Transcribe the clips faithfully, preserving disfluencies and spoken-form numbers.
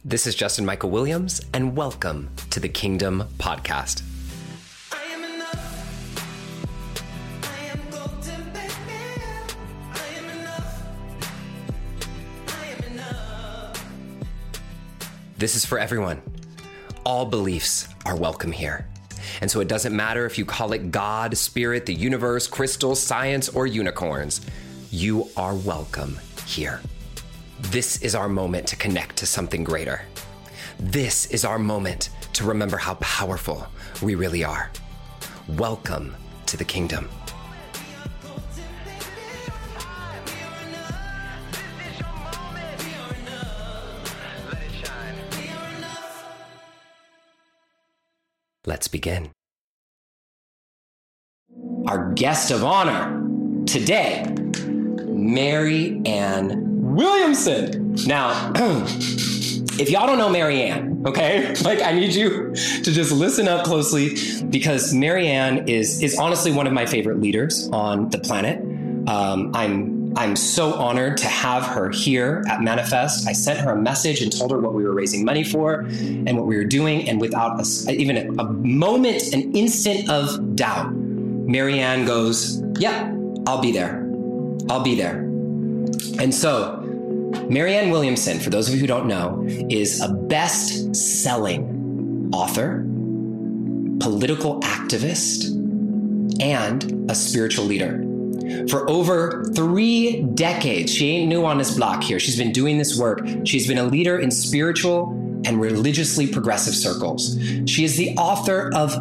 This is Justin Michael Williams, and welcome to the Kingdom Podcast. I am enough. I am golden, baby. I am enough. I am enough. This is for everyone. All beliefs are welcome here. And so it doesn't matter if you call it God, spirit, the universe, crystals, science, or unicorns. You are welcome here. This is our moment to connect to something greater. This is our moment to remember how powerful we really are. Welcome to the kingdom. Let's begin. Our guest of honor today, Mary Ann Williamson. Now, if y'all don't know Mary Ann, okay, like I need you to just listen up closely, because Mary Ann is is honestly one of my favorite leaders on the planet. Um, I'm I'm so honored to have her here at Manifest. I sent her a message and told her what we were raising money for and what we were doing, and without a, even a, a moment, an instant of doubt, Mary Ann goes, "Yeah, I'll be there. I'll be there." And so, Mary Ann Williamson, for those of you who don't know, is a best-selling author, political activist, and a spiritual leader. For over three decades, she ain't new on this block here. She's been doing this work. She's been a leader in spiritual and religiously progressive circles. She is the author of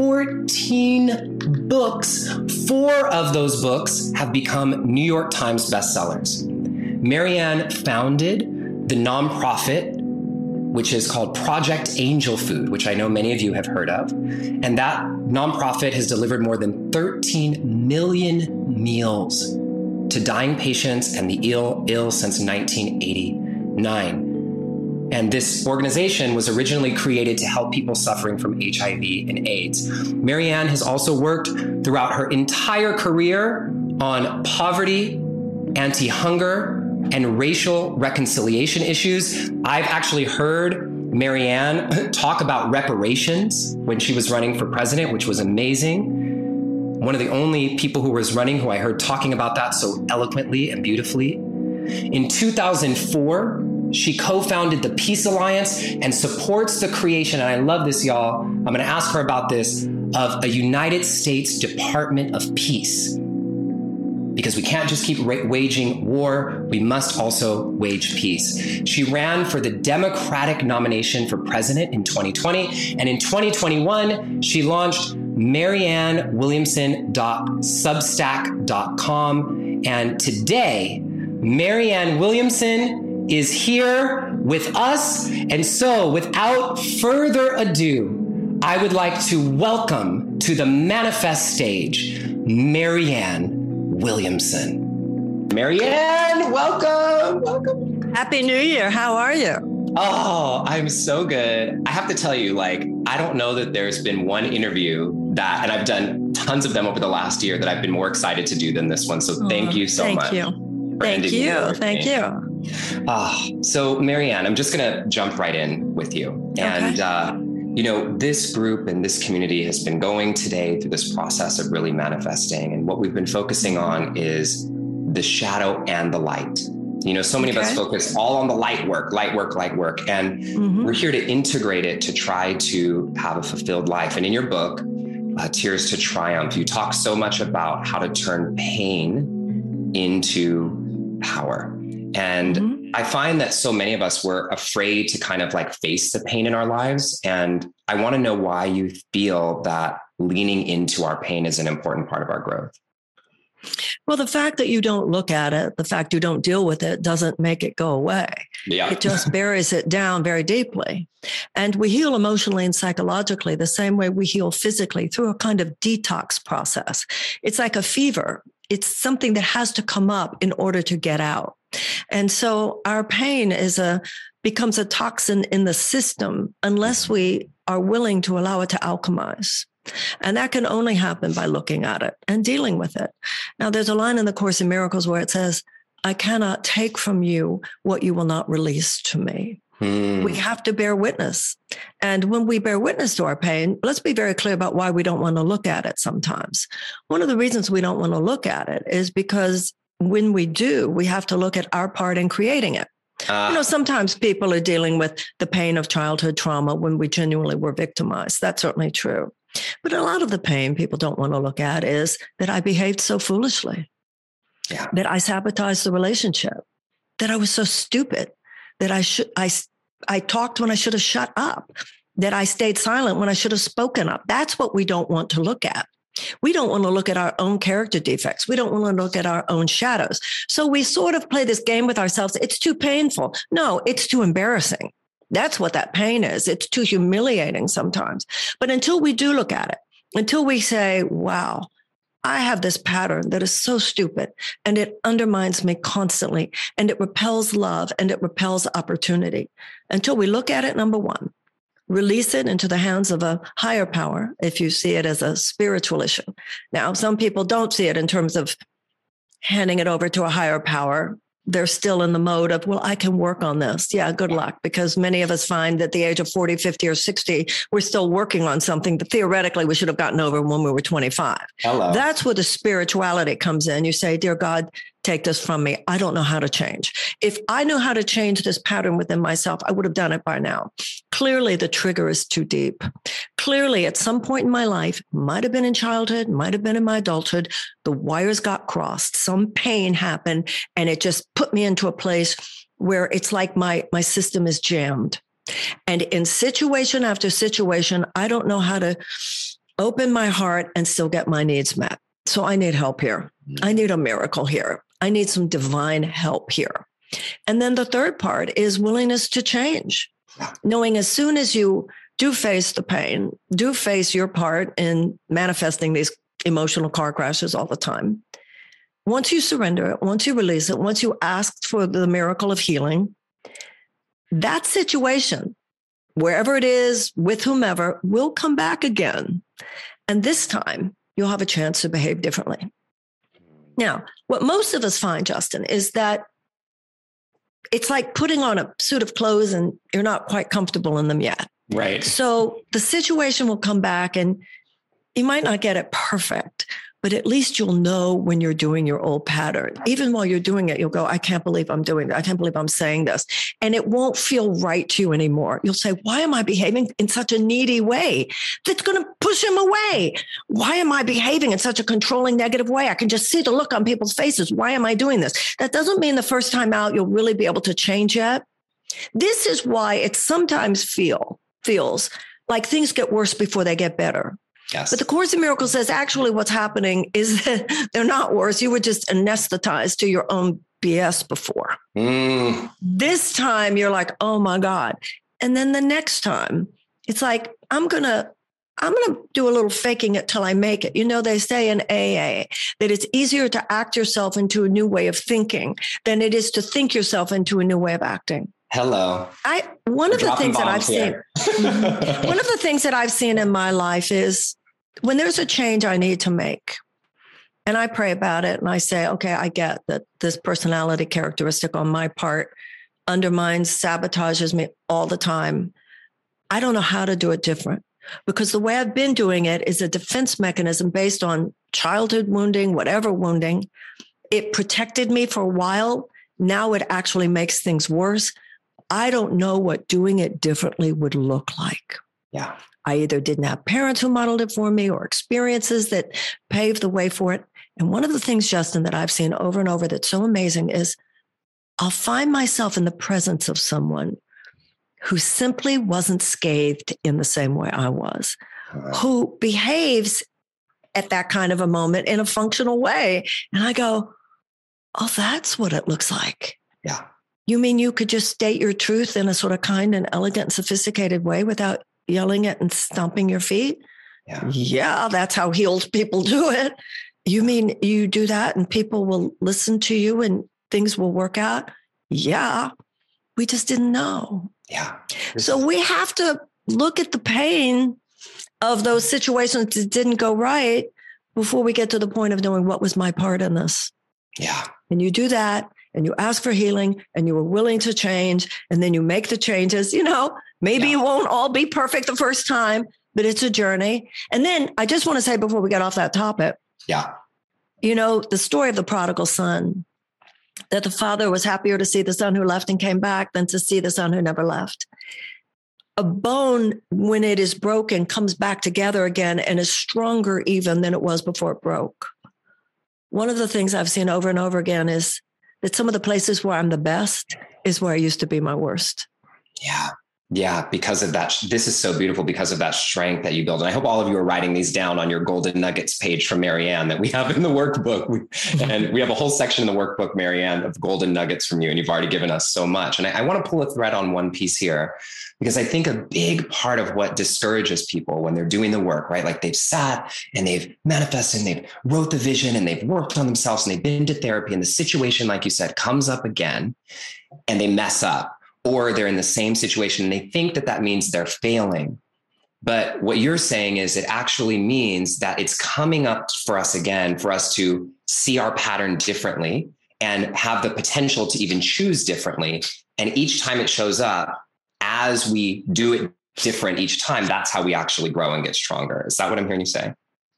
fourteen books. Four of those books have become New York Times bestsellers. Mary Ann founded the nonprofit, which is called Project Angel Food, which I know many of you have heard of. And that nonprofit has delivered more than thirteen million meals to dying patients and the ill, ill since nineteen eighty-nine. And this organization was originally created to help people suffering from H I V and AIDS. Mary Ann has also worked throughout her entire career on poverty, anti-hunger, and racial reconciliation issues. I've actually heard Mary Ann talk about reparations when she was running for president, which was amazing. One of the only people who was running who I heard talking about that so eloquently and beautifully. In two thousand four, she co-founded the Peace Alliance and supports the creation, and I love this, y'all, I'm gonna ask her about this, of a United States Department of Peace. Because we can't just keep ra- waging war, we must also wage peace. She ran for the Democratic nomination for president in twenty twenty, and in twenty twenty-one, she launched mary ann williamson dot substack dot com, and today, Mary Ann Williamson is here with us, and so without further ado, I would like to welcome to the Manifest stage, Mary Ann Williamson. Mary Ann, welcome. Welcome. Happy New Year. How are you? Oh, I'm so good. I have to tell you, like, I don't know that there's been one interview that, and I've done tons of them over the last year, that I've been more excited to do than this one. So thank oh, you so thank much. Thank you. Thank you. Thank you. Ah, so Mary Ann, I'm just going to jump right in with you. And, okay. uh, you know, this group and this community has been going today through this process of really manifesting. And what we've been focusing on is the shadow and the light. You know, so many okay. of us focus all on the light work, light work, light work. And mm-hmm. we're here to integrate it to try to have a fulfilled life. And in your book, uh, Tears to Triumph, you talk so much about how to turn pain into power. And mm-hmm. I find that so many of us were afraid to kind of like face the pain in our lives. And I want to know why you feel that leaning into our pain is an important part of our growth. Well, the fact that you don't look at it, the fact you don't deal with it doesn't make it go away. Yeah. It just buries it down very deeply. And we heal emotionally and psychologically the same way we heal physically, through a kind of detox process. It's like a fever. It's something that has to come up in order to get out. And so our pain is a becomes a toxin in the system unless we are willing to allow it to alchemize. And that can only happen by looking at it and dealing with it. Now, there's a line in the Course in Miracles where it says, I cannot take from you what you will not release to me. Mm. We have to bear witness. And when we bear witness to our pain, let's be very clear about why we don't want to look at it sometimes. One of the reasons we don't want to look at it is because when we do, we have to look at our part in creating it. Uh, You know, sometimes people are dealing with the pain of childhood trauma when we genuinely were victimized. That's certainly true. But a lot of the pain people don't want to look at is that I behaved so foolishly, yeah. that I sabotaged the relationship, that I was so stupid, that I should, I, I talked when I should have shut up, that I stayed silent when I should have spoken up. That's what we don't want to look at. We don't want to look at our own character defects. We don't want to look at our own shadows. So we sort of play this game with ourselves. It's too painful. No, it's too embarrassing. That's what that pain is. It's too humiliating sometimes. But until we do look at it, until we say, wow, I have this pattern that is so stupid and it undermines me constantly and it repels love and it repels opportunity. Until we look at it, number one, release it into the hands of a higher power if you see it as a spiritual issue. Now, some people don't see it in terms of handing it over to a higher power. They're still in the mode of, well, I can work on this. Yeah, good luck. Because many of us find that at the age of forty, fifty, or sixty, we're still working on something that theoretically we should have gotten over when we were twenty-five. Hello. That's where the spirituality comes in. You say, dear God, take this from me. I don't know how to change. If I knew how to change this pattern within myself, I would have done it by now. Clearly, the trigger is too deep. Clearly, at some point in my life, might have been in childhood, might have been in my adulthood, the wires got crossed. Some pain happened, and it just put me into a place where it's like my, my system is jammed. And in situation after situation, I don't know how to open my heart and still get my needs met. So I need help here. I need a miracle here. I need some divine help here. And then the third part is willingness to change. Knowing as soon as you do face the pain, do face your part in manifesting these emotional car crashes all the time. Once you surrender it, once you release it, once you ask for the miracle of healing, that situation, wherever it is, with whomever, will come back again. And this time, you'll have a chance to behave differently. Now, what most of us find, Justin, is that it's like putting on a suit of clothes and you're not quite comfortable in them yet. Right. So the situation will come back and you might not get it perfect, but at least you'll know when you're doing your old pattern. Even while you're doing it, you'll go, I can't believe I'm doing that. I can't believe I'm saying this. And it won't feel right to you anymore. You'll say, why am I behaving in such a needy way that's going to push him away? Why am I behaving in such a controlling, negative way? I can just see the look on people's faces. Why am I doing this? That doesn't mean the first time out, you'll really be able to change yet. This is why it sometimes feel feels like things get worse before they get better. Yes. But the Course in Miracles says actually what's happening is that they're not worse. You were just anesthetized to your own B S before. Mm. This time you're like, oh my God. And then the next time it's like, I'm going to, I'm going to do a little faking it till I make it. You know, they say in A A that it's easier to act yourself into a new way of thinking than it is to think yourself into a new way of acting. Hello. I, one We're of the things that I've here. seen, one of the things that I've seen in my life is when there's a change I need to make and I pray about it and I say, okay, I get that this personality characteristic on my part undermines, sabotages me all the time. I don't know how to do it different because the way I've been doing it is a defense mechanism based on childhood wounding, whatever wounding. It protected me for a while. Now it actually makes things worse. I don't know what doing it differently would look like. Yeah. I either didn't have parents who modeled it for me or experiences that paved the way for it. And one of the things, Justin, that I've seen over and over that's so amazing is I'll find myself in the presence of someone who simply wasn't scathed in the same way I was, Uh, who behaves at that kind of a moment in a functional way. And I go, oh, that's what it looks like. yeah. You mean you could just state your truth in a sort of kind and elegant and sophisticated way without yelling it and stomping your feet? Yeah. Yeah, that's how healed people do it. You mean you do that and people will listen to you and things will work out? Yeah, we just didn't know. Yeah. This So is- we have to look at the pain of those situations that didn't go right before we get to the point of knowing what was my part in this. yeah. And you do that, and you ask for healing and you are willing to change and then you make the changes, you know, maybe Yeah. it won't all be perfect the first time, but it's a journey. And then I just want to say before we get off that topic, Yeah. you know, the story of the prodigal son, that the father was happier to see the son who left and came back than to see the son who never left. A bone, when it is broken, comes back together again and is stronger even than it was before it broke. One of the things I've seen over and over again is that some of the places where I'm the best is where I used to be my worst. Yeah. Yeah. Because of that. This is so beautiful because of that strength that you build. And I hope all of you are writing these down on your Golden Nuggets page from Marianne that we have in the workbook. We, and we have a whole section in the workbook, Marianne, of Golden Nuggets from you. And you've already given us so much. And I, I want to pull a thread on one piece here, because I think a big part of what discourages people when they're doing the work, right? Like they've sat and they've manifested and they've wrote the vision and they've worked on themselves and they've been to therapy, and the situation, like you said, comes up again and they mess up, or they're in the same situation and they think that that means they're failing. But what you're saying is it actually means that it's coming up for us again, for us to see our pattern differently and have the potential to even choose differently. And each time it shows up, as we do it different each time, that's how we actually grow and get stronger. Is that what I'm hearing you say?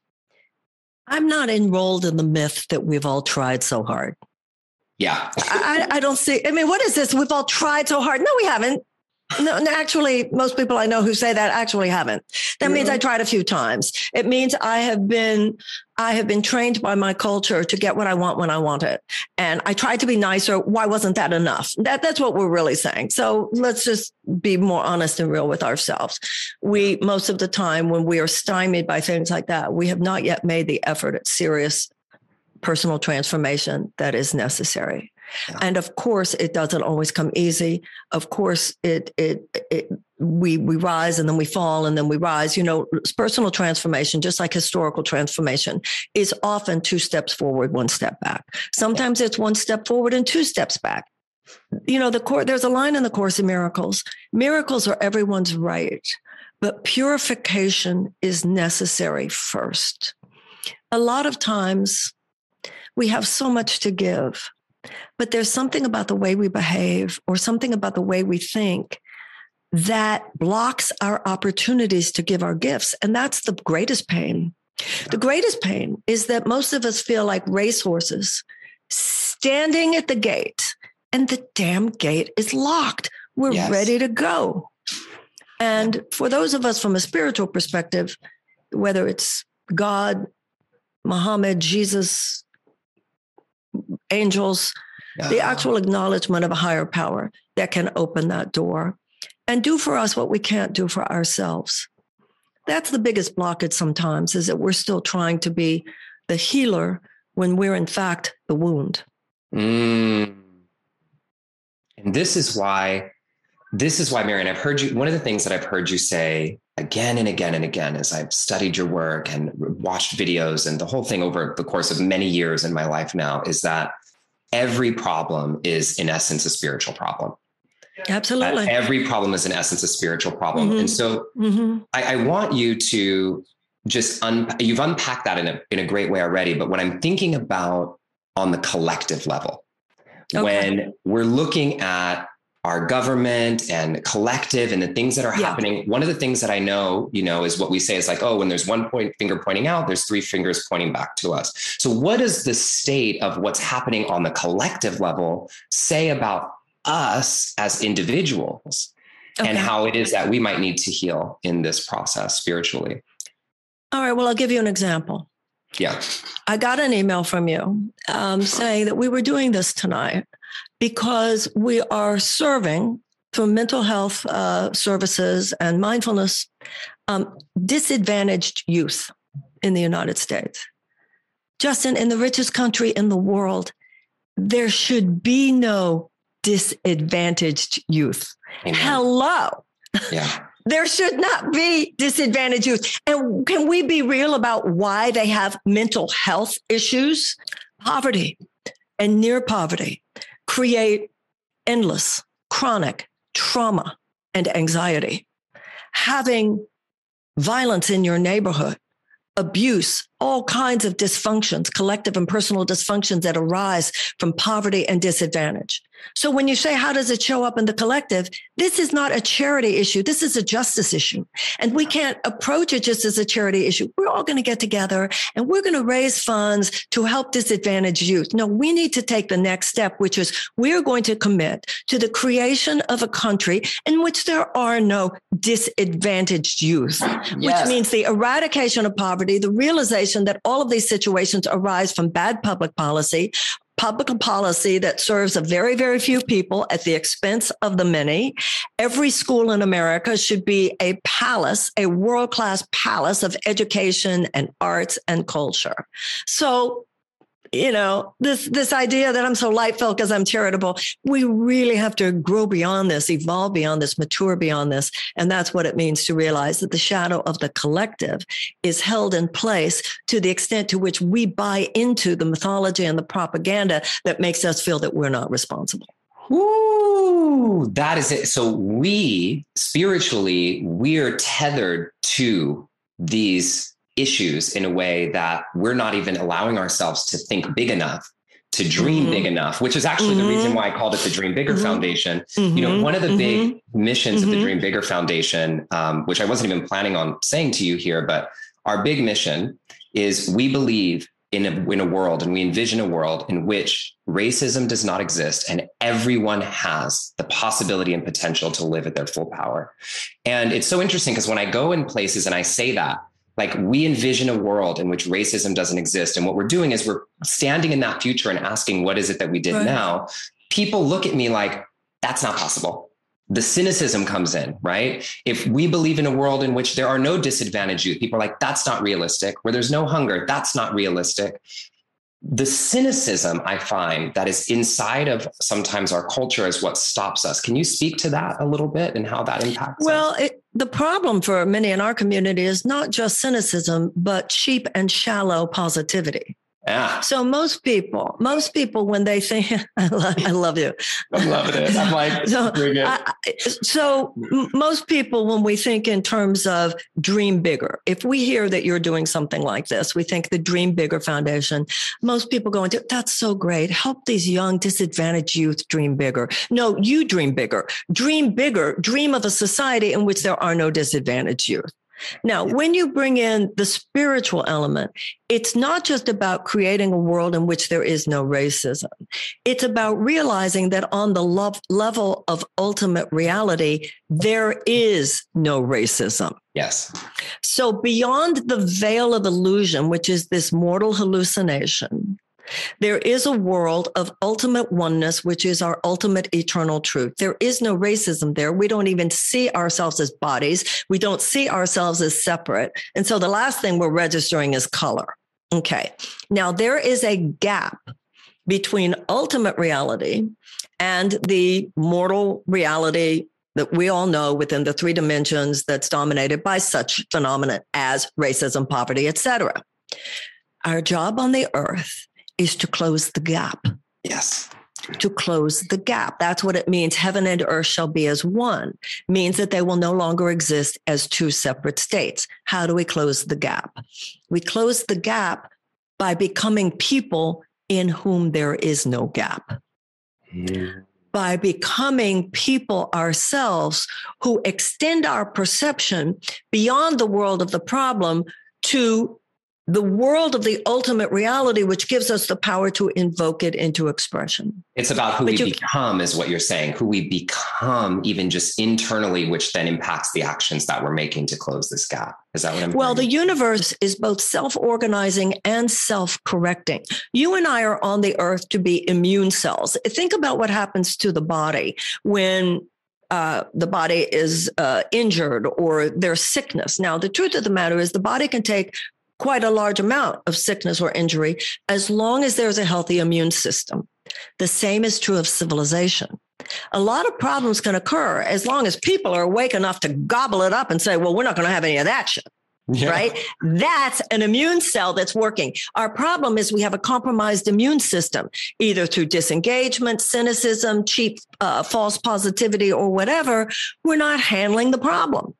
I'm not enrolled in the myth that we've all tried so hard. Yeah. I, I don't see. I mean, what is this? We've all tried so hard. No, we haven't. No, no, actually, most people I know who say that actually haven't. That means I tried a few times. It means I have been, I have been trained by my culture to get what I want when I want it. And I tried to be nicer. Why wasn't that enough? That, that's what we're really saying. So let's just be more honest and real with ourselves. We, most of the time when we are stymied by things like that, we have not yet made the effort at serious personal transformation that is necessary. Yeah. And of course, it doesn't always come easy. Of course, it, it, it, we, we rise and then we fall and then we rise. You know, personal transformation, just like historical transformation, is often two steps forward, one step back. Sometimes it's one step forward and two steps back. You know, the course, there's a line in the Course in Miracles. Miracles are everyone's right, but purification is necessary first. A lot of times we have so much to give, but there's something about the way we behave or something about the way we think that blocks our opportunities to give our gifts. And that's the greatest pain. The greatest pain is that most of us feel like racehorses standing at the gate, and the damn gate is locked. We're yes. ready to go. And for those of us from a spiritual perspective, whether it's God, Muhammad, Jesus, angels, uh, the actual acknowledgement of a higher power that can open that door and do for us what we can't do for ourselves. That's the biggest blockage sometimes, is that we're still trying to be the healer when we're in fact the wound. Mm. And this is why, this is why, Marianne, I've heard you, one of the things that I've heard you say again and again and again, as I've studied your work and watched videos and the whole thing over the course of many years in my life now, is that every problem is in essence a spiritual problem. Absolutely. Uh, every problem is in essence a spiritual problem. Mm-hmm. And so mm-hmm. I, I want you to just, un- you've unpacked that in a, in a great way already, but what I'm thinking about on the collective level, okay. when we're looking at our government and collective and the things that are yeah. happening. One of the things that I know, you know, is what we say is like, oh, when there's one point finger pointing out, there's three fingers pointing back to us. So what does the state of what's happening on the collective level say about us as individuals okay. and how it is that we might need to heal in this process spiritually? All right. Well, I'll give you an example. Yeah. I got an email from you um, saying that we were doing this tonight because we are serving through mental health uh, services and mindfulness um, disadvantaged youth in the United States. Justin, in the richest country in the world, there should be no disadvantaged youth. Amen. Hello. Yeah. There should not be disadvantaged youth. And can we be real about why they have mental health issues? Poverty and near poverty create endless chronic trauma and anxiety. Having violence in your neighborhood, abuse, all kinds of dysfunctions, collective and personal dysfunctions that arise from poverty and disadvantage. So when you say, how does it show up in the collective? This is not a charity issue. This is a justice issue. And we can't approach it just as a charity issue. We're all going to get together and we're going to raise funds to help disadvantaged youth. No, we need to take the next step, which is we're going to commit to the creation of a country in which there are no disadvantaged youth, yes. which means the eradication of poverty, the realization that all of these situations arise from bad public policy, public policy that serves a very, very few people at the expense of the many. Every school in America should be a palace, a world-class palace of education and arts and culture. So, you know, this, this idea that I'm so light-filled because I'm charitable, we really have to grow beyond this, evolve beyond this, mature beyond this. And that's what it means to realize that the shadow of the collective is held in place to the extent to which we buy into the mythology and the propaganda that makes us feel that we're not responsible. Ooh, that is it. So we, spiritually, we're tethered to these issues in a way that we're not even allowing ourselves to think big enough, to dream mm-hmm. big enough, which is actually mm-hmm. the reason why I called it the Dream Bigger mm-hmm. Foundation. Mm-hmm. You know, one of the mm-hmm. big missions mm-hmm. of the Dream Bigger Foundation, um, which I wasn't even planning on saying to you here, but our big mission is we believe in a, in a world, and we envision a world in which racism does not exist and everyone has the possibility and potential to live at their full power. And it's so interesting because when I go in places and I say that, like, we envision a world in which racism doesn't exist. And what we're doing is we're standing in that future and asking, what is it that we did right. now? People look at me like, that's not possible. The cynicism comes in, right? If we believe in a world in which there are no disadvantaged youth, people are like, that's not realistic. Where there's no hunger, that's not realistic. The cynicism I find that is inside of sometimes our culture is what stops us. Can you speak to that a little bit and how that impacts well, us? Well, the problem for many in our community is not just cynicism, but cheap and shallow positivity. Yeah. So most people, most people, when they think, I love, I love you. I'm loving it. I'm like, so, I, so most people, when we think in terms of dream bigger, if we hear that you're doing something like this, we think the Dream Bigger Foundation, most people go into, that's so great. Help these young disadvantaged youth dream bigger. No, you dream bigger, dream bigger, dream of a society in which there are no disadvantaged youth. Now, when you bring in the spiritual element, it's not just about creating a world in which there is no racism. It's about realizing that on the love level of ultimate reality, there is no racism. Yes. So beyond the veil of illusion, which is this mortal hallucination, there is a world of ultimate oneness, which is our ultimate eternal truth. There is no racism there. We don't even see ourselves as bodies. We don't see ourselves as separate. And so the last thing we're registering is color. Okay. Now there is a gap between ultimate reality and the mortal reality that we all know within the three dimensions that's dominated by such phenomena as racism, poverty, et cetera. Our job on the earth is to close the gap. Yes. To close the gap. That's what it means. Heaven and earth shall be as one. Means that they will no longer exist as two separate states. How do we close the gap? We close the gap by becoming people in whom there is no gap. Mm. By becoming people ourselves who extend our perception beyond the world of the problem to the world of the ultimate reality, which gives us the power to invoke it into expression. It's about who but we you, become is what you're saying, who we become even just internally, which then impacts the actions that we're making to close this gap. Is that what I'm Well, hearing? The universe is both self-organizing and self-correcting. You and I are on the earth to be immune cells. Think about what happens to the body when Uh, the body is uh, injured or there's sickness. Now, the truth of the matter is the body can take quite a large amount of sickness or injury as long as there's a healthy immune system. The same is true of civilization. A lot of problems can occur as long as people are awake enough to gobble it up and say, well, we're not going to have any of that shit. Yeah. Right? That's an immune cell that's working. Our problem is we have a compromised immune system, either through disengagement, cynicism, cheap, uh, false positivity, or whatever. We're not handling the problem.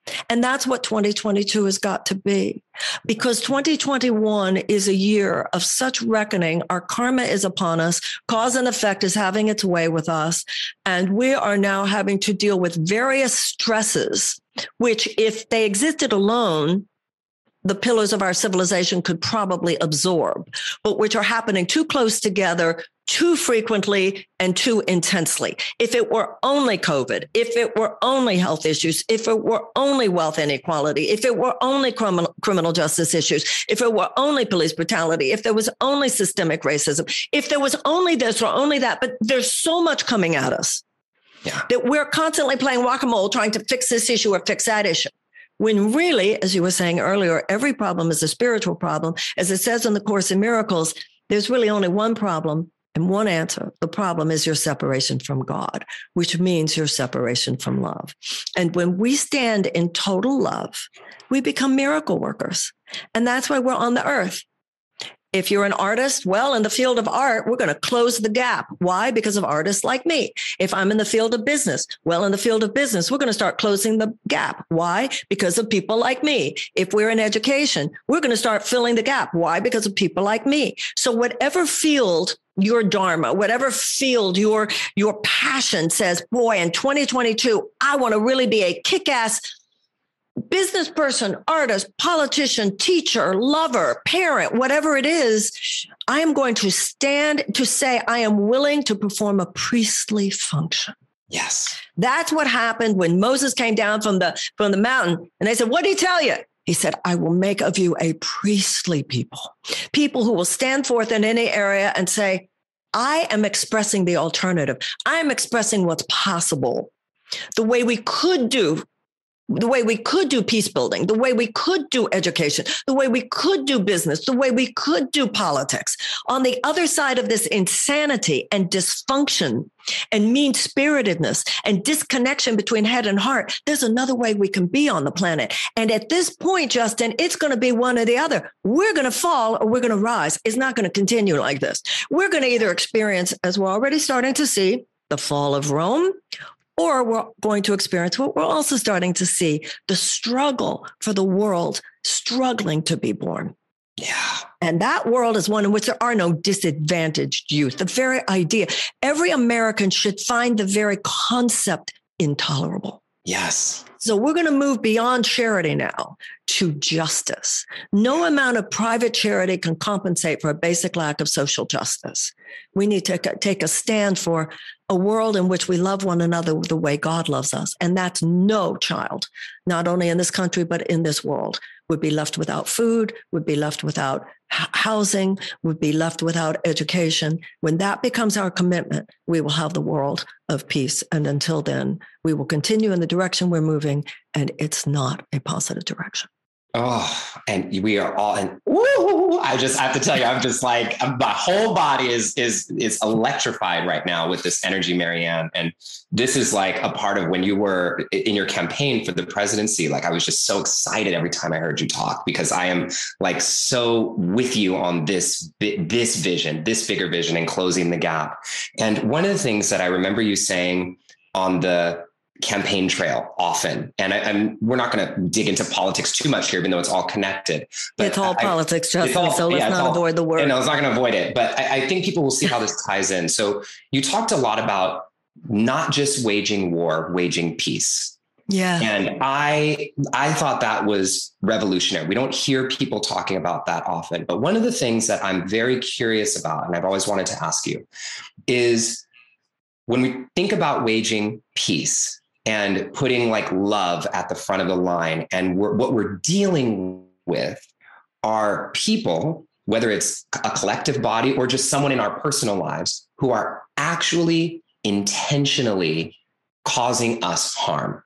And that's what twenty twenty-two has got to be, because twenty twenty-one is a year of such reckoning. Our karma is upon us. Cause and effect is having its way with us. And we are now having to deal with various stresses, which if they existed alone, the pillars of our civilization could probably absorb, but which are happening too close together, too frequently, and too intensely. If it were only COVID, if it were only health issues, if it were only wealth inequality, if it were only criminal, criminal justice issues, if it were only police brutality, if there was only systemic racism, if there was only this or only that, but there's so much coming at us yeah. that we're constantly playing whack-a-mole trying to fix this issue or fix that issue. When really, as you were saying earlier, every problem is a spiritual problem. As it says in the Course in Miracles, there's really only one problem and one answer. The problem is your separation from God, which means your separation from love. And when we stand in total love, we become miracle workers. And that's why we're on the earth. If you're an artist, well, in the field of art, we're going to close the gap. Why? Because of artists like me. If I'm in the field of business, well, in the field of business, we're going to start closing the gap. Why? Because of people like me. If we're in education, we're going to start filling the gap. Why? Because of people like me. So whatever field your dharma, whatever field your, your passion says, boy, in twenty twenty-two, I want to really be a kick-ass business person, artist, politician, teacher, lover, parent, whatever it is, I am going to stand to say I am willing to perform a priestly function. Yes. That's what happened when Moses came down from the, from the mountain and they said, what did he tell you? He said, I will make of you a priestly people, people who will stand forth in any area and say, I am expressing the alternative. I am expressing what's possible, the way we could do the way we could do peace building, the way we could do education, the way we could do business, the way we could do politics. On the other side of this insanity and dysfunction and mean-spiritedness and disconnection between head and heart, there's another way we can be on the planet. And at this point, Justin, it's going to be one or the other. We're going to fall or we're going to rise. It's not going to continue like this. We're going to either experience, as we're already starting to see, the fall of Rome, or we're going to experience what we're also starting to see, the struggle for the world struggling to be born. Yeah. And that world is one in which there are no disadvantaged youth. The very idea, every American should find the very concept intolerable. Yes. So we're going to move beyond charity now to justice. No amount of private charity can compensate for a basic lack of social justice. We need to take a stand for a world in which we love one another the way God loves us. And that's no child, not only in this country, but in this world, would be left without food, would be left without housing, would be left without education. When that becomes our commitment, we will have the world of peace. And until then, we will continue in the direction we're moving, and it's not a positive direction. Oh, and we are all, and woo, I just have to tell you, I'm just like, my whole body is, is, is electrified right now with this energy, Marianne. And this is like a part of when you were in your campaign for the presidency. Like, I was just so excited every time I heard you talk, because I am like so with you on this, this vision, this bigger vision, and closing the gap. And one of the things that I remember you saying on the campaign trail often, and I, I'm, we're not going to dig into politics too much here, even though it's all connected. But it's all I, politics, Justin, all, so let's yeah, not all, avoid the word. And I was not going to avoid it, but I, I think people will see how this ties in. So you talked a lot about not just waging war, waging peace. Yeah. And I, I thought that was revolutionary. We don't hear people talking about that often, but one of the things that I'm very curious about, and I've always wanted to ask you, is when we think about waging peace and putting like love at the front of the line, and we're, what we're dealing with are people, whether it's a collective body or just someone in our personal lives, who are actually intentionally causing us harm.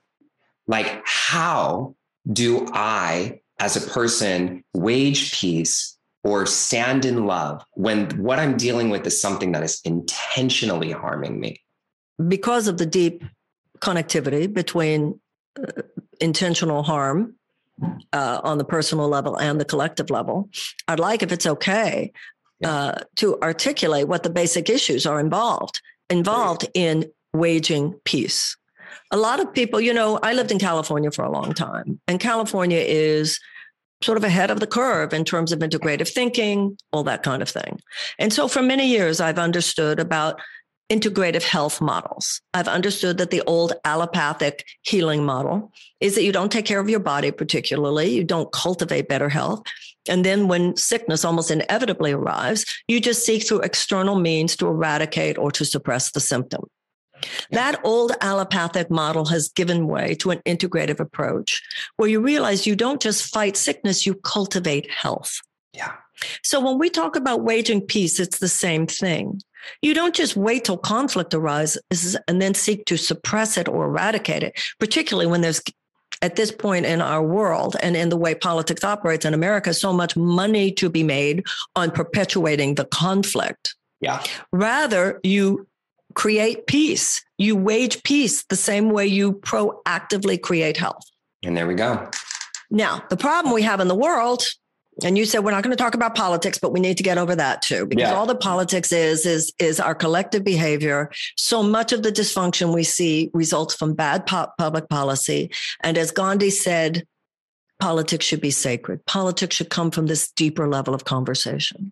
Like, how do I, as a person, wage peace or stand in love when what I'm dealing with is something that is intentionally harming me? Because of the deep connectivity between uh, intentional harm uh, on the personal level and the collective level, I'd like, if it's okay, uh, to articulate what the basic issues are involved, involved in waging peace. A lot of people, you know, I lived in California for a long time, and California is sort of ahead of the curve in terms of integrative thinking, all that kind of thing. And so for many years, I've understood about integrative health models. I've understood that the old allopathic healing model is that you don't take care of your body particularly, you don't cultivate better health. And then when sickness almost inevitably arrives, you just seek through external means to eradicate or to suppress the symptom. That old allopathic model has given way to an integrative approach where you realize you don't just fight sickness, you cultivate health. Yeah. So when we talk about waging peace, it's the same thing. You don't just wait till conflict arises and then seek to suppress it or eradicate it, particularly when there's, at this point in our world and in the way politics operates in America, so much money to be made on perpetuating the conflict. Yeah. Rather, you create peace. You wage peace the same way you proactively create health. And there we go. Now, the problem we have in the world, and you said we're not going to talk about politics, but we need to get over that too, because Yeah. all the politics is, is, is our collective behavior. So much of the dysfunction we see results from bad po- public policy. And as Gandhi said, politics should be sacred. Politics should come from this deeper level of conversation.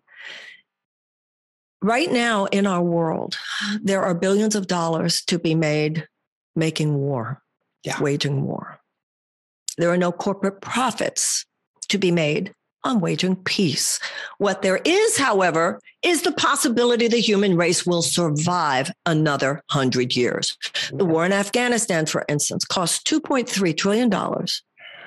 Right now in our world, there are billions of dollars to be made making war, Yeah. waging war. There are no corporate profits to be made on waging peace. What there is, however, is the possibility the human race will survive another hundred years. The war in Afghanistan, for instance, cost two point three trillion dollars.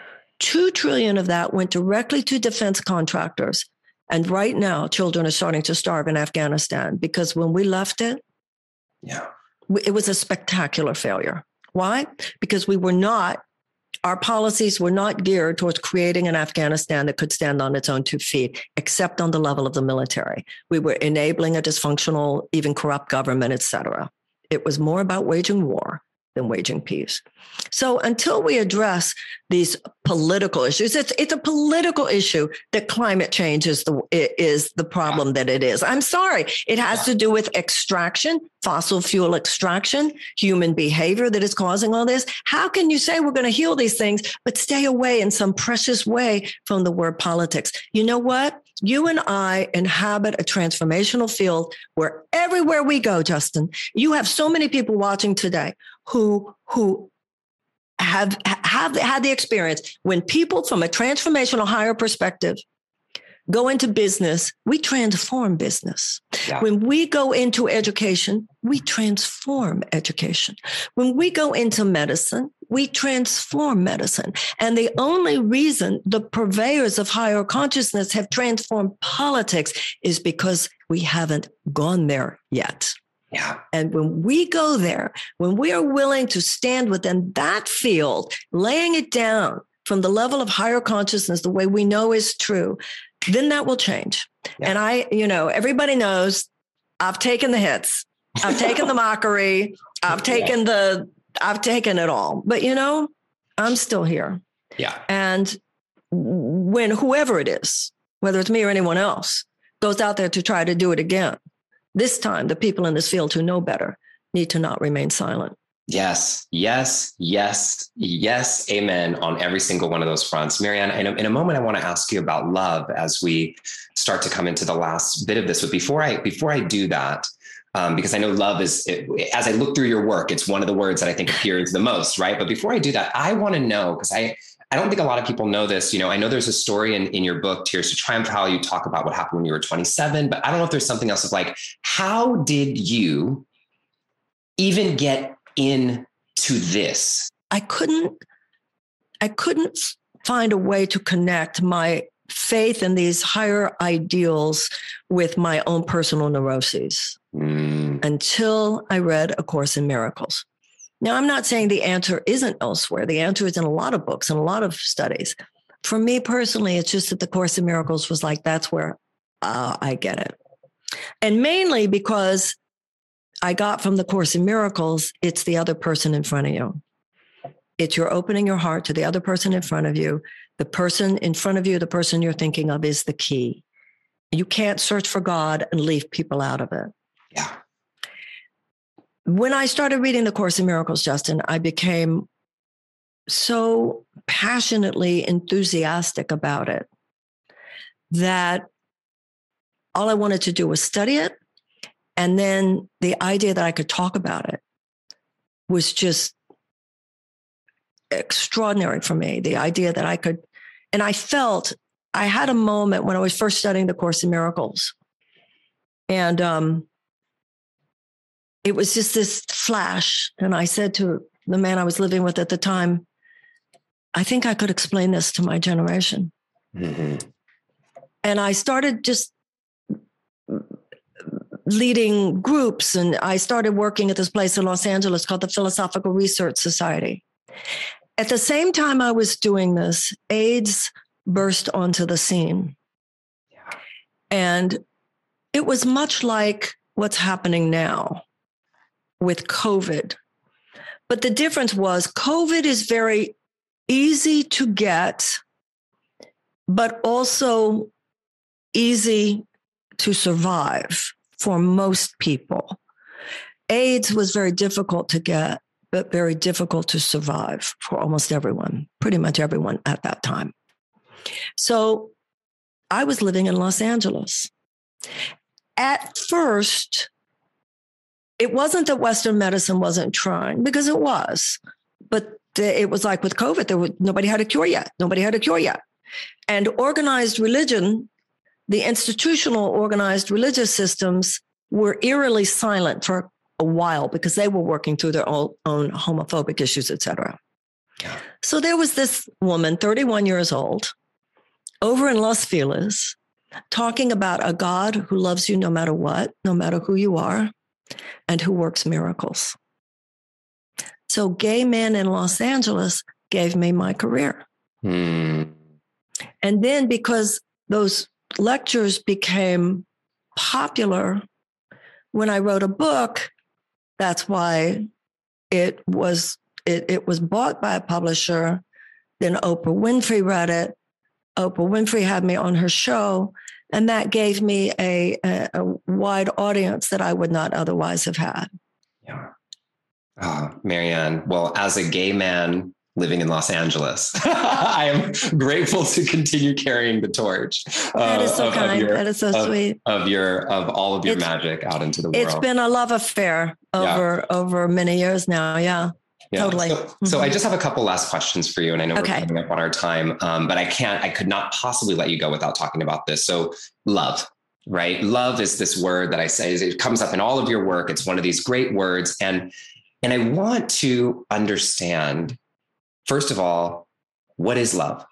Two trillion dollars of that went directly to defense contractors. And right now, children are starting to starve in Afghanistan because when we left it, Yeah. it was a spectacular failure. Why? Because we were not, our policies were not geared towards creating an Afghanistan that could stand on its own two feet, except on the level of the military. We were enabling a dysfunctional, even corrupt government, et cetera. It was more about waging war than waging peace. So until we address these political issues, it's it's a political issue that climate change is the is the problem that it is. I'm sorry. It has to do with extraction, fossil fuel extraction, human behavior that is causing all this. How can you say we're going to heal these things, but stay away in some precious way from the word politics? You know what? You and I inhabit a transformational field where everywhere we go, Justin, you have so many people watching today who, who have, have had the experience when people from a transformational higher perspective go into business, we transform business. Yeah. When we go into education, we transform education. When we go into medicine, we transform medicine. And the only reason the purveyors of higher consciousness have transformed politics is because we haven't gone there yet. Yeah. And when we go there, when we are willing to stand within that field, laying it down from the level of higher consciousness, the way we know is true, then that will change. Yeah. And I, you know, everybody knows I've taken the hits. I've taken the mockery. I've taken yeah. the, I've taken it all. But, you know, I'm still here. Yeah. And when whoever it is, whether it's me or anyone else, goes out there to try to do it again, this time the people in this field who know better need to not remain silent. Yes, yes, yes, yes. Amen on every single one of those fronts. Marianne, in a, in a moment, I want to ask you about love as we start to come into the last bit of this. But before I before I do that, um, because I know love is, it, as I look through your work, it's one of the words that I think appears the most, right? But before I do that, I want to know, because I, I don't think a lot of people know this. You know, I know there's a story in, in your book, Tears to Triumph, how you talk about what happened when you were twenty-seven, but I don't know if there's something else of like, how did you even get into this? I couldn't, I couldn't find a way to connect my faith in these higher ideals with my own personal neuroses mm. until I read A Course in Miracles. Now, I'm not saying the answer isn't elsewhere. The answer is in a lot of books and a lot of studies. For me personally, it's just that the Course in Miracles was like, that's where uh, I get it. And mainly because I got from the Course in Miracles, it's the other person in front of you. It's you're opening your heart to the other person in front of you. The person in front of you, the person you're thinking of is the key. You can't search for God and leave people out of it. Yeah. when I started reading the Course in Miracles, Justin, I became so passionately enthusiastic about it that all I wanted to do was study it. And then the idea that I could talk about it was just extraordinary for me. The idea that I could, and I felt, I had a moment when I was first studying the Course in Miracles. And um, it was just this flash. And I said to the man I was living with at the time, I think I could explain this to my generation. Mm-hmm. And I started just leading groups, and I started working at this place in Los Angeles called the Philosophical Research Society. At the same time I was doing this, AIDS burst onto the scene. Yeah. And it was much like what's happening now with COVID. But the difference was COVID is very easy to get, but also easy to survive for most people. AIDS was very difficult to get, but very difficult to survive for almost everyone, pretty much everyone at that time. So I was living in Los Angeles. At first, it wasn't that Western medicine wasn't trying, because it was, but the, it was like with COVID, there was, nobody had a cure yet. Nobody had a cure yet. And organized religion, the institutional organized religious systems were eerily silent for a while because they were working through their own, own homophobic issues, et cetera. Yeah. So there was this woman, thirty-one years old, over in Los Feliz, talking about a God who loves you no matter what, no matter who you are, and who works miracles. So gay men in Los Angeles gave me my career. Hmm. And then because those lectures became popular, when I wrote a book, that's why it was it, it was bought by a publisher. Then Oprah Winfrey read it. Oprah Winfrey had me on her show, and that gave me a, a, a wide audience that I would not otherwise have had. Yeah. Oh, Marianne, well, as a gay man living in Los Angeles, I am grateful to continue carrying the torch. Uh, that is so of, kind. Of your, that is so of, sweet. Of your, of all of your it's, magic out into the world. It's been a love affair over, yeah. over many years now. Yeah. Yeah. Totally. So, mm-hmm. so I just have a couple last questions for you, and I know okay. we're coming up on our time, um, but I can't, I could not possibly let you go without talking about this. So love, right? Love is this word that I say, it comes up in all of your work. It's one of these great words. And, and I want to understand, first of all, what is love?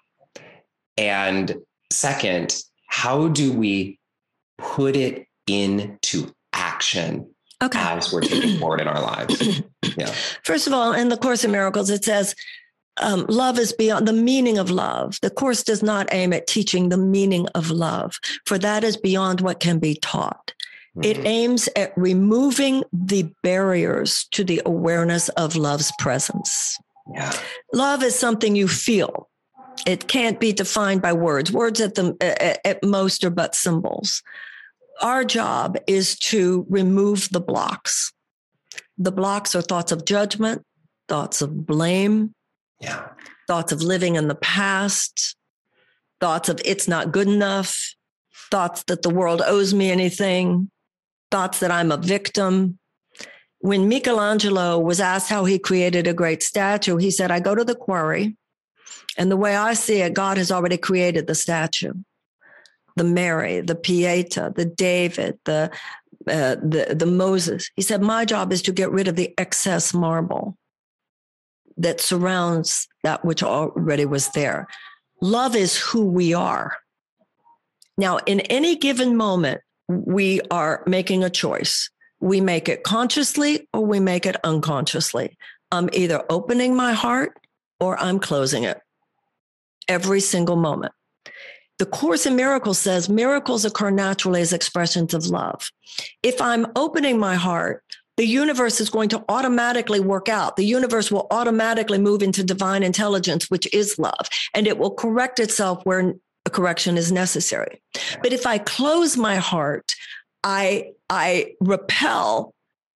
And second, how do we put it into action? Okay. As we're taking forward in our lives. Yeah. First of all, in the Course in Miracles, it says, um, love is beyond the meaning of love. The Course does not aim at teaching the meaning of love, for that is beyond what can be taught. Mm-hmm. It aims at removing the barriers to the awareness of love's presence. Yeah. Love is something you feel. It can't be defined by words. Words at the at, at most are but symbols. Our job is to remove the blocks. The blocks are thoughts of judgment, thoughts of blame, yeah. thoughts of living in the past, thoughts of it's not good enough, thoughts that the world owes me anything, thoughts that I'm a victim. When Michelangelo was asked how he created a great statue, he said, I go to the quarry, and the way I see it, God has already created the statue. The Mary, the Pieta, the David, the, uh, the the Moses. He said, my job is to get rid of the excess marble that surrounds that which already was there. Love is who we are. Now, in any given moment, we are making a choice. We make it consciously or we make it unconsciously. I'm either opening my heart or I'm closing it every single moment. The Course in Miracles says miracles occur naturally as expressions of love. If I'm opening my heart, the universe is going to automatically work out. The universe will automatically move into divine intelligence, which is love, and it will correct itself where a correction is necessary. But if I close my heart, I, I repel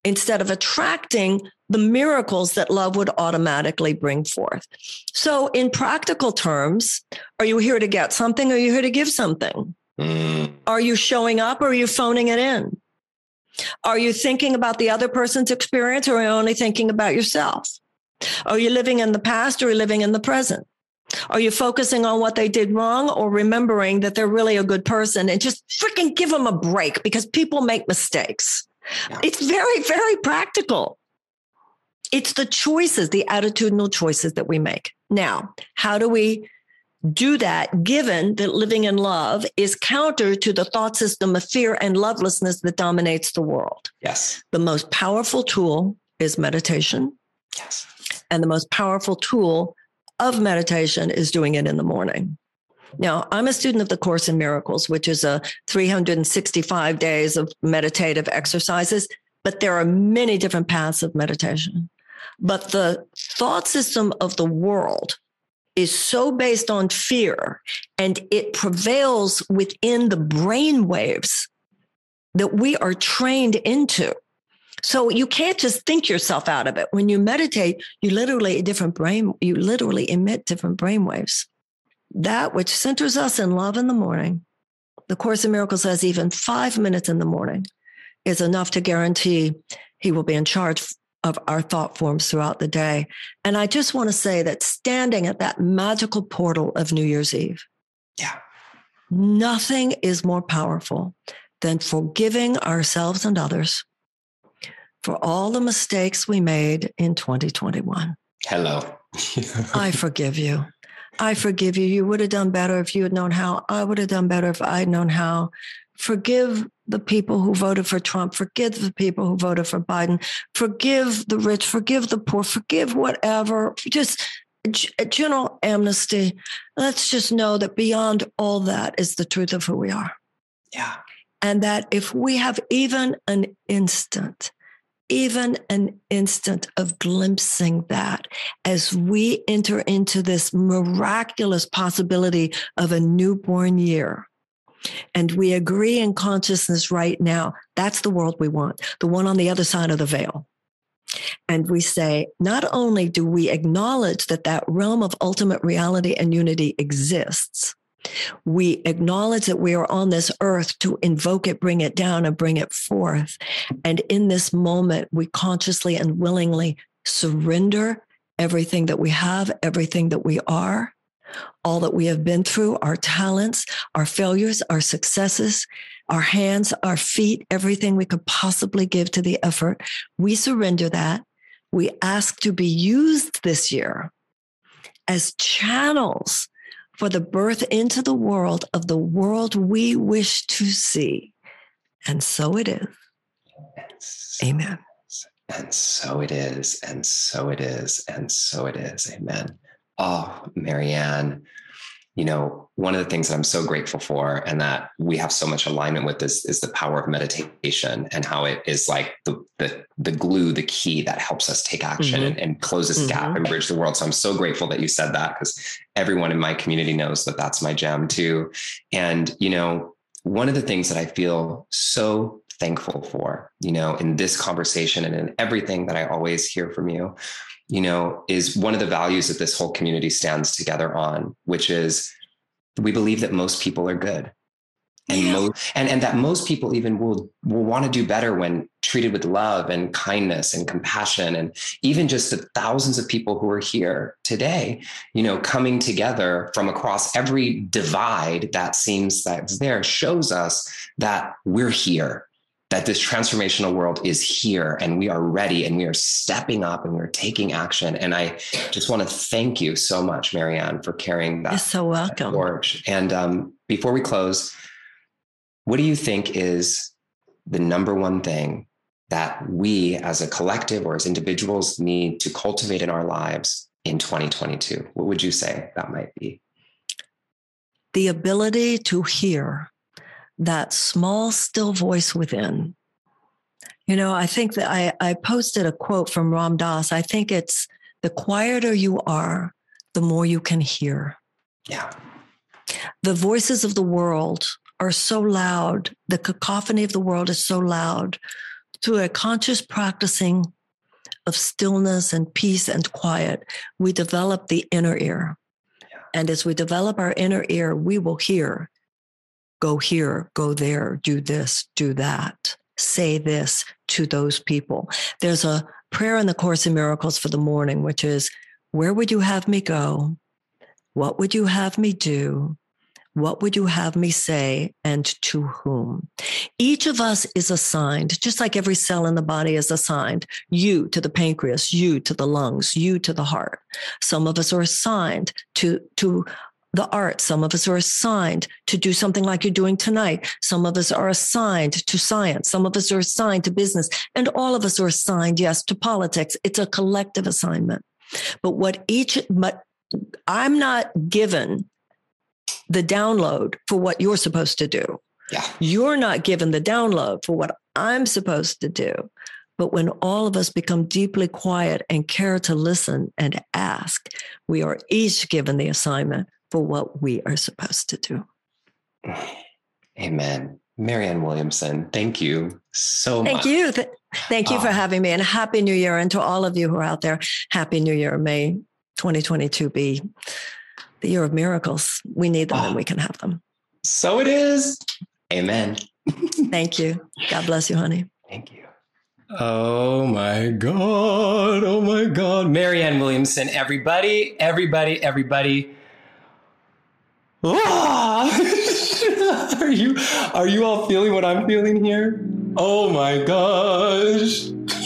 instead of attracting the miracles that love would automatically bring forth. So in practical terms, are you here to get something or are you here to give something? Mm. Are you showing up or are you phoning it in? Are you thinking about the other person's experience or are you only thinking about yourself? Are you living in the past or are you living in the present? Are you focusing on what they did wrong or remembering that they're really a good person and just freaking give them a break because people make mistakes? Yeah. It's very, very practical. It's the choices, the attitudinal choices that we make. Now, how do we do that given that living in love is counter to the thought system of fear and lovelessness that dominates the world? Yes. The most powerful tool is meditation. Yes. And the most powerful tool of meditation is doing it in the morning. Now, I'm a student of the Course in Miracles, which is a three hundred sixty-five days of meditative exercises, but there are many different paths of meditation. But the thought system of the world is so based on fear, and it prevails within the brain waves that we are trained into. So you can't just think yourself out of it. When you meditate, you literally a different brain, you literally emit different brain waves. That which centers us in love in the morning, the Course in Miracles says even five minutes in the morning is enough to guarantee he will be in charge of our thought forms throughout the day. And I just want to say that standing at that magical portal of New Year's Eve, yeah, nothing is more powerful than forgiving ourselves and others for all the mistakes we made in twenty twenty-one. Hello. I forgive you. I forgive you. You would have done better if you had known how. I would have done better if I'd known how. Forgive the people who voted for Trump. Forgive the people who voted for Biden. Forgive the rich. Forgive the poor. Forgive whatever. Just a general amnesty. Let's just know that beyond all that is the truth of who we are. Yeah. And that if we have even an instant, even an instant of glimpsing that as we enter into this miraculous possibility of a newborn year, and we agree in consciousness right now, that's the world we want, the one on the other side of the veil. And we say, not only do we acknowledge that that realm of ultimate reality and unity exists, we acknowledge that we are on this earth to invoke it, bring it down, and bring it forth. And in this moment, we consciously and willingly surrender everything that we have, everything that we are, all that we have been through, our talents, our failures, our successes, our hands, our feet, everything we could possibly give to the effort. We surrender that. We ask to be used this year as channels for the birth into the world of the world we wish to see. And so it is. So Amen. And so it is. And so it is. And so it is. Amen. Oh, Marianne, you know, one of the things that I'm so grateful for and that we have so much alignment with is, is the power of meditation and how it is like the the, the glue, the key that helps us take action mm-hmm. and, and close this mm-hmm. gap and bridge the world. So I'm so grateful that you said that because everyone in my community knows that that's my jam too. And, you know, one of the things that I feel so thankful for, you know, in this conversation and in everything that I always hear from you, you know, is one of the values that this whole community stands together on, which is we believe that most people are good. And, yeah. most, and, and that most people even will, will want to do better when treated with love and kindness and compassion. And even just the thousands of people who are here today, you know, coming together from across every divide that seems that's there shows us that we're here, that this transformational world is here and we are ready and we are stepping up and we're taking action. And I just want to thank you so much, Marianne, for carrying that. You're so welcome. Torch. And um, before we close, what do you think is the number one thing that we as a collective or as individuals need to cultivate in our lives in twenty twenty-two? What would you say that might be? The ability to hear that small, still voice within. You know, I think that I, I posted a quote from Ram Dass. I think it's the quieter you are, the more you can hear. Yeah. The voices of the world are so loud. The cacophony of the world is so loud through a conscious practicing of stillness and peace and quiet, we develop the inner ear. Yeah. And as we develop our inner ear, we will hear, go here, go there, do this, do that, say this to those people. There's a prayer in the Course in Miracles for the morning, which is, where would you have me go? What would you have me do? What would you have me say, and to whom? Each of us is assigned, just like every cell in the body is assigned, you to the pancreas, you to the lungs, you to the heart. Some of us are assigned to, to the arts. Some of us are assigned to do something like you're doing tonight. Some of us are assigned to science. Some of us are assigned to business. And all of us are assigned, yes, to politics. It's a collective assignment. But what each, but I'm not given the download for what you're supposed to do. Yeah. You're not given the download for what I'm supposed to do. But when all of us become deeply quiet and care to listen and ask, we are each given the assignment for what we are supposed to do. Amen. Marianne Williamson, thank you so thank much. Thank you. Th- thank you um, for having me, and Happy New Year. And to all of you who are out there, Happy New Year. May twenty twenty-two be the year of miracles. We need them, oh, and we can have them. So it is. Amen. Thank you. God bless you, honey. Thank you. Oh my God. Oh my God. Marianne Williamson, everybody, everybody, everybody. Ah! Are you, are you all feeling what I'm feeling here? Oh my gosh.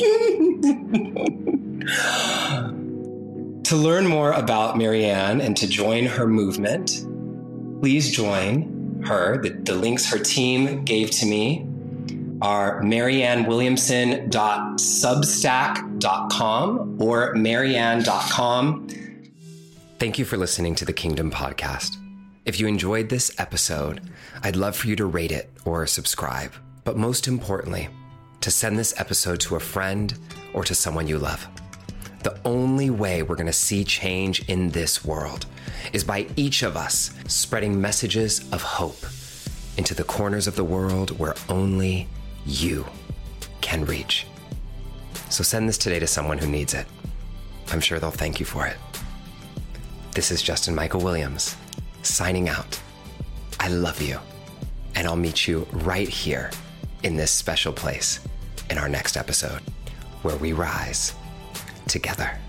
To learn more about Marianne and to join her movement, please join her. The, the links her team gave to me are marianne williamson dot substack dot com or marianne dot com. Thank you for listening to the Kingdom Podcast. If you enjoyed this episode, I'd love for you to rate it or subscribe, but most importantly, to send this episode to a friend or to someone you love. The only way we're going to see change in this world is by each of us spreading messages of hope into the corners of the world where only you can reach. So send this today to someone who needs it. I'm sure they'll thank you for it. This is Justin Michael Williams, signing out. I love you, and I'll meet you right here in this special place in our next episode, where we rise together.